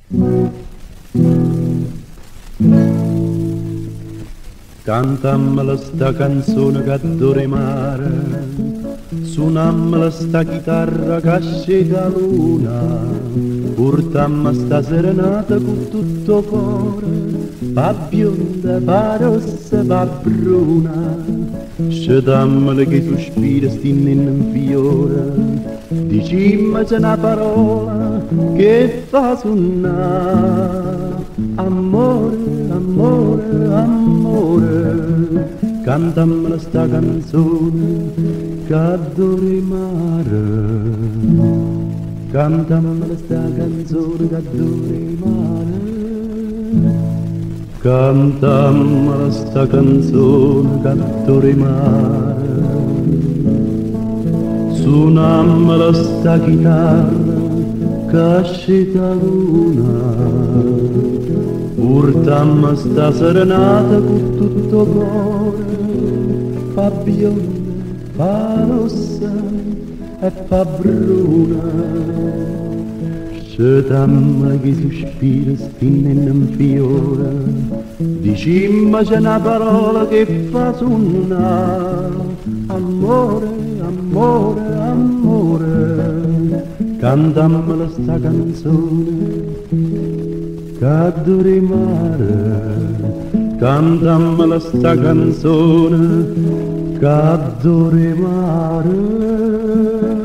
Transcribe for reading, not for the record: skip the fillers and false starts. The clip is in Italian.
Cantammela sta canzone che adoro mare, suonammela sta chitarra che scega luna, portamma sta serenata con tutto cuore, va bionda, va rossa, va bruna, scedammela che i sospiri stinno in fiore, dicimma c'è una parola che fa suonare, amore, amore, amore, cantammela sta canzone che adoro mare, cantammela sta canzone che adoro mare, cantammela sta canzone che adoro mare, suonammela sta chitarra che sceta luna, portamma sta serenata con tutto cuore, fa bionda, fa rossa e fa bruna, scetamma che sospira stinne in fiore, dicimma c'è una parola che fa suonare, amore, amore, amore, cantammela sta canzone che adoro mare, cantammela sta canzone che adoro mare.